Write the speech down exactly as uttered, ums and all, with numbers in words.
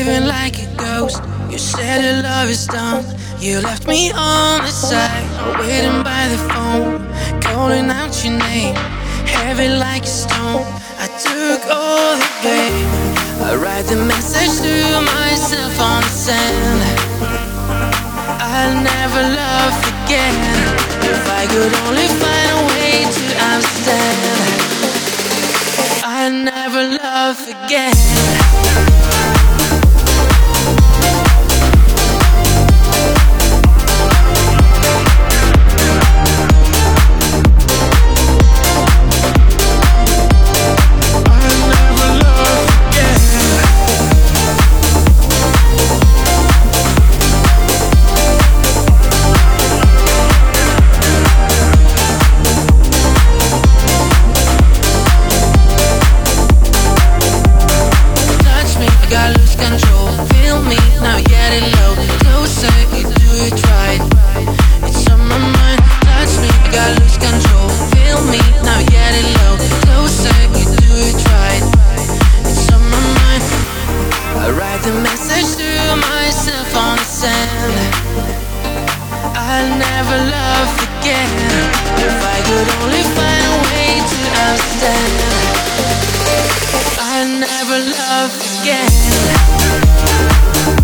living like a ghost. You said your love is done. You left me on the side, waiting by the phone, calling out your name, heavy like a stone. I took all the blame. I write the message to myself on the sand. I'll never love again. If I could only find a way to understand, I'll never love again. I'll never love again. If I could only find a way to understand, I'll never love again.